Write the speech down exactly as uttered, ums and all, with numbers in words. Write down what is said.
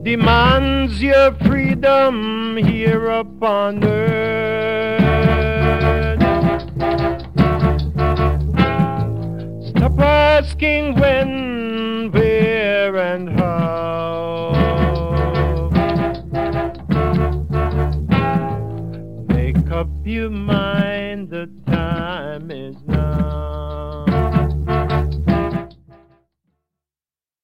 demands your freedom here upon earth. Stop asking when, where, and how. Make up your mind, the time is now.